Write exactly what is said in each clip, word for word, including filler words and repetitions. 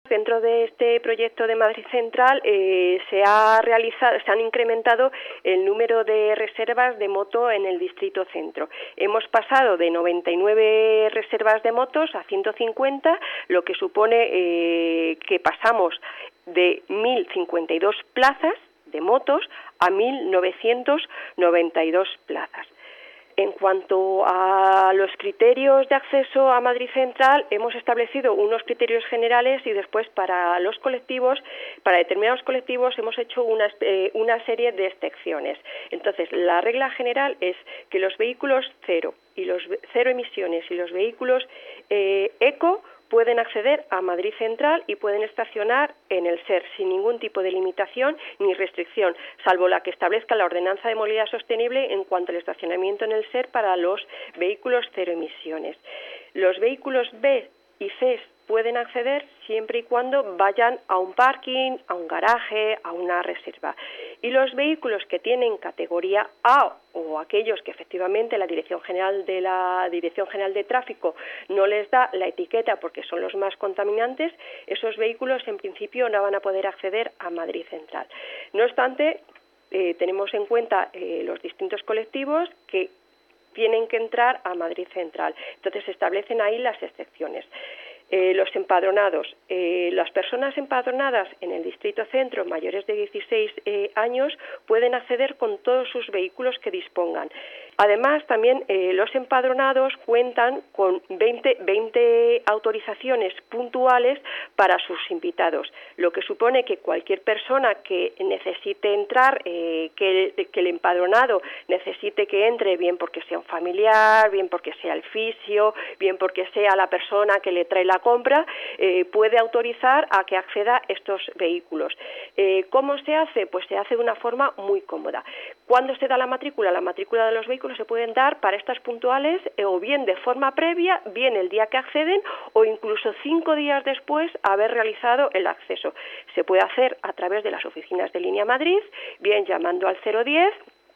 Dentro de este proyecto de Madrid Central eh, se ha realizado, se han incrementado el número de reservas de moto en el distrito centro. Hemos pasado de noventa y nueve reservas de motos a ciento cincuenta, lo que supone eh, que pasamos de mil cincuenta y dos plazas de motos a mil novecientos noventa y dos plazas. En cuanto a los criterios de acceso a Madrid Central, hemos establecido unos criterios generales y después para los colectivos, para determinados colectivos hemos hecho una, eh, una serie de excepciones. Entonces, la regla general es que los vehículos cero y los cero emisiones y los vehículos eh, eco pueden acceder a Madrid Central y pueden estacionar en el SER sin ningún tipo de limitación ni restricción, salvo la que establezca la Ordenanza de Movilidad Sostenible en cuanto al estacionamiento en el SER para los vehículos cero emisiones. Los vehículos B y C pueden acceder siempre y cuando vayan a un parking, a un garaje, a una reserva. Y los vehículos que tienen categoría A o aquellos que efectivamente la Dirección General de la Dirección General de Tráfico no les da la etiqueta porque son los más contaminantes, esos vehículos en principio no van a poder acceder a Madrid Central. No obstante, eh, tenemos en cuenta eh, los distintos colectivos que tienen que entrar a Madrid Central. Entonces se establecen ahí las excepciones. Eh, los empadronados. Eh, las personas empadronadas en el distrito centro mayores de dieciséis eh, años pueden acceder con todos sus vehículos que dispongan. Además, también eh, los empadronados cuentan con veinte, veinte autorizaciones puntuales para sus invitados, lo que supone que cualquier persona que necesite entrar, eh, que, que el empadronado necesite que entre, bien porque sea un familiar, bien porque sea el fisio, bien porque sea la persona que le trae la compra, eh, puede autorizar a que acceda a estos vehículos. Eh, ¿Cómo se hace? Pues se hace de una forma muy cómoda. ¿Cuándo se da la matrícula? La matrícula de los vehículos se pueden dar para estas puntuales eh, o bien de forma previa, bien el día que acceden o incluso cinco días después de haber realizado el acceso. Se puede hacer a través de las oficinas de Línea Madrid, bien llamando al cero diez,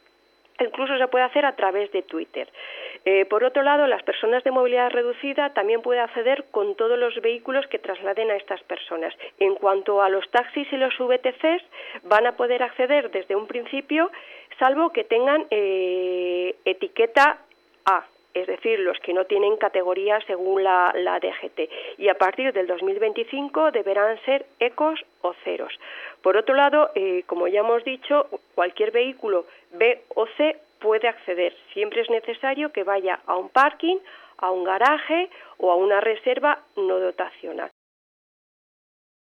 incluso se puede hacer a través de Twitter. Eh, por otro lado, las personas de movilidad reducida también pueden acceder con todos los vehículos que trasladen a estas personas. En cuanto a los taxis y los V T Cs, van a poder acceder desde un principio, salvo que tengan eh, etiqueta A, es decir, los que no tienen categoría según la, la D G T. Y a partir del dos mil veinticinco deberán ser ecos o ceros. Por otro lado, eh, como ya hemos dicho, cualquier vehículo B o C puede acceder. Siempre es necesario que vaya a un parking, a un garaje o a una reserva no dotacional.